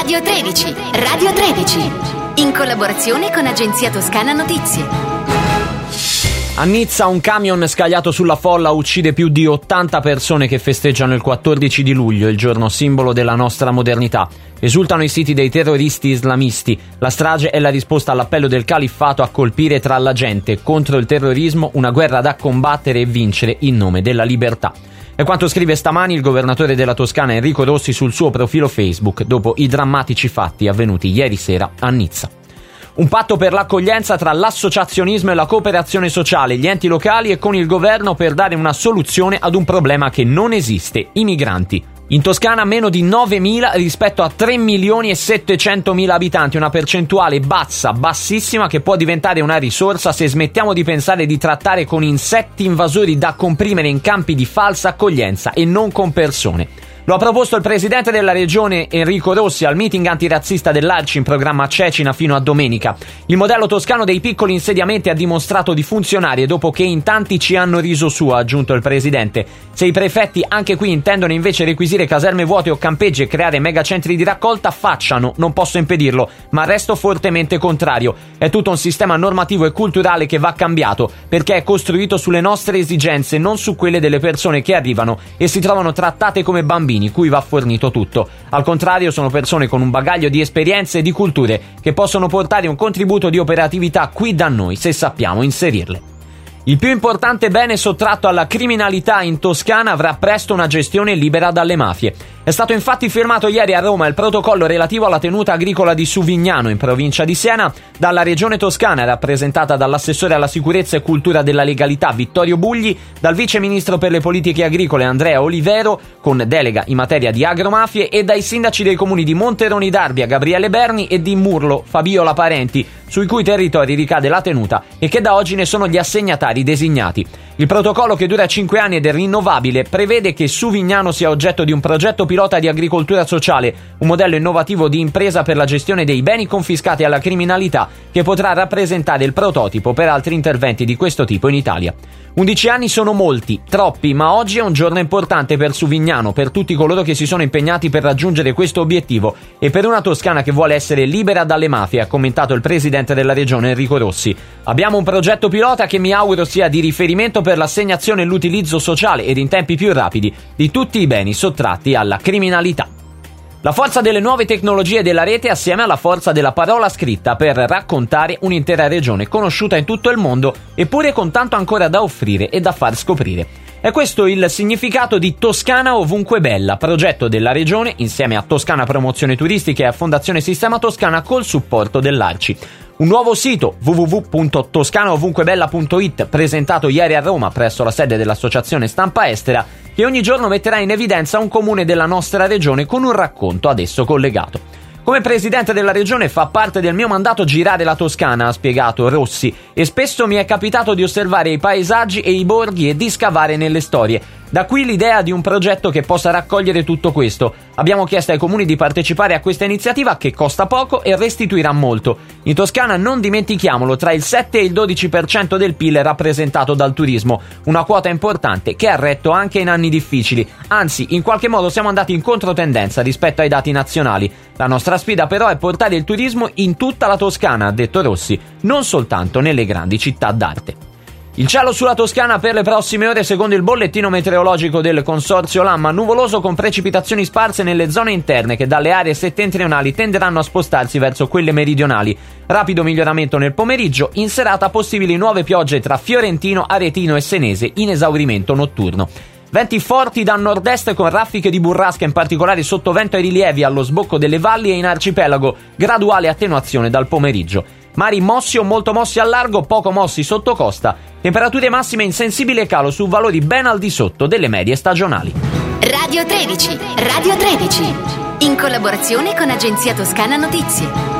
Radio 13, Radio 13, in collaborazione con Agenzia Toscana Notizie. A Nizza un camion scagliato sulla folla uccide più di 80 persone che festeggiano il 14 di luglio, il giorno simbolo della nostra modernità. Esultano i siti dei terroristi islamisti. La strage è la risposta all'appello del califfato a colpire tra la gente. Contro il terrorismo, una guerra da combattere e vincere in nome della libertà. È quanto scrive stamani il governatore della Toscana Enrico Rossi sul suo profilo Facebook dopo i drammatici fatti avvenuti ieri sera a Nizza. Un patto per l'accoglienza tra l'associazionismo e la cooperazione sociale, gli enti locali e con il governo per dare una soluzione ad un problema che non esiste: i migranti. In Toscana meno di 9.000 rispetto a 3.700.000 abitanti, una percentuale bassissima che può diventare una risorsa se smettiamo di pensare di trattare con insetti invasori da comprimere in campi di falsa accoglienza e non con persone. Lo ha proposto il presidente della regione Enrico Rossi al meeting antirazzista dell'Arci in programma a Cecina fino a domenica. Il modello toscano dei piccoli insediamenti ha dimostrato di funzionare dopo che in tanti ci hanno riso su, ha aggiunto il presidente. Se i prefetti anche qui intendono invece requisire caserme vuote o campeggi e creare megacentri di raccolta, facciano, non posso impedirlo, ma resto fortemente contrario. È tutto un sistema normativo e culturale che va cambiato, perché è costruito sulle nostre esigenze, non su quelle delle persone che arrivano e si trovano trattate come bambini cui va fornito tutto. Al contrario, sono persone con un bagaglio di esperienze e di culture che possono portare un contributo di operatività qui da noi se sappiamo inserirle. Il più importante bene sottratto alla criminalità in Toscana avrà presto una gestione libera dalle mafie. È stato infatti firmato ieri a Roma il protocollo relativo alla tenuta agricola di Suvignano, in provincia di Siena, dalla Regione Toscana, rappresentata dall'assessore alla sicurezza e cultura della legalità Vittorio Bugli, dal vice ministro per le politiche agricole Andrea Olivero, con delega in materia di agromafie, e dai sindaci dei comuni di Monteroni d'Arbia Gabriele Berni e di Murlo Fabiola Parenti, sui cui territori ricade la tenuta e che da oggi ne sono gli assegnatari designati. Il protocollo, che dura 5 anni ed è rinnovabile, prevede che Suvignano sia oggetto di un progetto pilota di agricoltura sociale, un modello innovativo di impresa per la gestione dei beni confiscati alla criminalità che potrà rappresentare il prototipo per altri interventi di questo tipo in Italia. 11 anni sono molti, troppi, ma oggi è un giorno importante per Suvignano, per tutti coloro che si sono impegnati per raggiungere questo obiettivo e per una Toscana che vuole essere libera dalle mafie, ha commentato il presidente della regione Enrico Rossi. Abbiamo un progetto pilota che mi auguro sia di riferimento per l'assegnazione e l'utilizzo sociale ed in tempi più rapidi di tutti i beni sottratti alla criminalità. La forza delle nuove tecnologie della rete assieme alla forza della parola scritta per raccontare un'intera regione conosciuta in tutto il mondo, eppure con tanto ancora da offrire e da far scoprire. È questo il significato di Toscana ovunque bella, progetto della regione insieme a Toscana Promozione Turistica e a Fondazione Sistema Toscana col supporto dell'Arci. Un nuovo sito www.toscanaovunquebella.it presentato ieri a Roma presso la sede dell'Associazione Stampa Estera, che ogni giorno metterà in evidenza un comune della nostra regione con un racconto ad esso collegato. Come presidente della regione fa parte del mio mandato girare la Toscana, ha spiegato Rossi, e spesso mi è capitato di osservare i paesaggi e i borghi e di scavare nelle storie. Da qui l'idea di un progetto che possa raccogliere tutto questo. Abbiamo chiesto ai comuni di partecipare a questa iniziativa che costa poco e restituirà molto. In Toscana, non dimentichiamolo, tra il 7 e il 12% del PIL è rappresentato dal turismo, una quota importante che ha retto anche in anni difficili. Anzi, in qualche modo siamo andati in controtendenza rispetto ai dati nazionali. La nostra sfida però è portare il turismo in tutta la Toscana, ha detto Rossi, non soltanto nelle grandi città d'arte. Il cielo sulla Toscana per le prossime ore, secondo il bollettino meteorologico del Consorzio Lamma, nuvoloso con precipitazioni sparse nelle zone interne che dalle aree settentrionali tenderanno a spostarsi verso quelle meridionali. Rapido miglioramento nel pomeriggio, in serata possibili nuove piogge tra Fiorentino, Aretino e Senese in esaurimento notturno. Venti forti da nord-est con raffiche di burrasca, in particolare sottovento ai rilievi allo sbocco delle valli e in arcipelago, graduale attenuazione dal pomeriggio. Mari mossi o molto mossi al largo, poco mossi sotto costa, temperature massime in sensibile calo su valori ben al di sotto delle medie stagionali. Radio 13, Radio 13, in collaborazione con Agenzia Toscana Notizie.